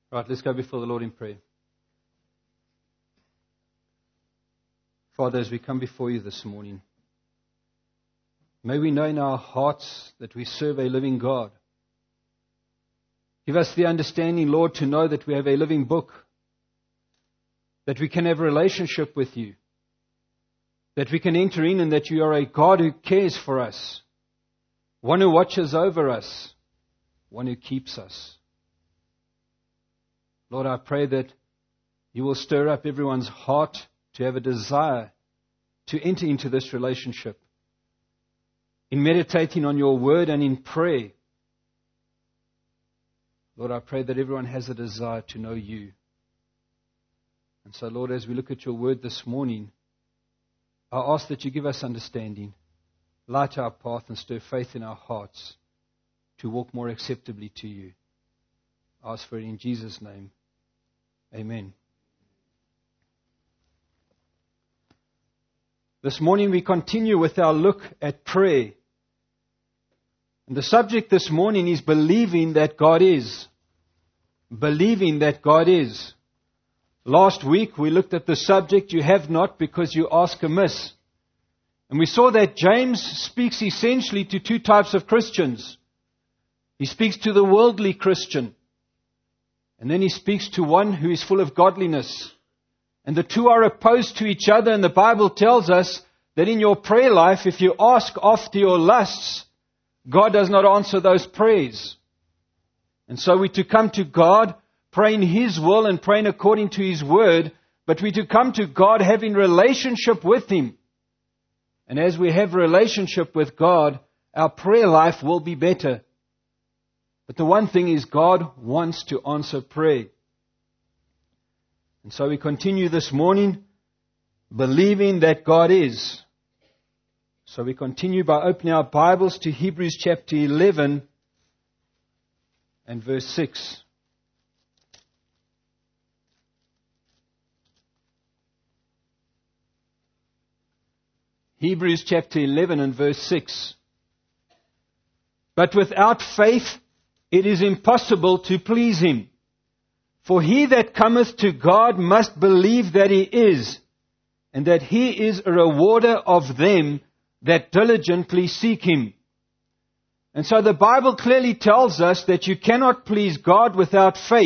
Right, let's go before the Lord in prayer. Father, as we come before you this morning, may we know in our hearts that we serve a living God. Give us the understanding, Lord, to know that we have a living book, that we can have a relationship with you, that we can enter in and that you are a God who cares for us, one who watches over us, one who keeps us. Lord, I pray that you will stir up everyone's heart to have a desire to enter into this relationship. In meditating on your word and in prayer, Lord, I pray that everyone has a desire to know you. And so, Lord, as we look at your word this morning, I ask that you give us understanding, light our path and stir faith in our hearts to walk more acceptably to you. I ask for it in Jesus' name. Amen. This morning we continue with our look at prayer. And the subject this morning is believing that God is. Believing that God is. Last week we looked at the subject, you have not because you ask amiss. And we saw that James speaks essentially to two types of Christians. He speaks to the worldly Christian. And then he speaks to one who is full of godliness. And the two are opposed to each other. And the Bible tells us that in your prayer life, if you ask after your lusts, God does not answer those prayers. And so we're to come to God, praying His will and praying according to His word. But we're to come to God having relationship with Him. And as we have relationship with God, our prayer life will be better. But the one thing is God wants to answer prayer. And so we continue this morning believing that God is. So we continue by opening our Bibles to Hebrews chapter 11 and verse 6. Hebrews chapter 11 and verse 6. But without faith it is impossible to please Him. For he that cometh to God must believe that He is, and that He is a rewarder of them that diligently seek Him. And so the Bible clearly tells us that you cannot please God without faith.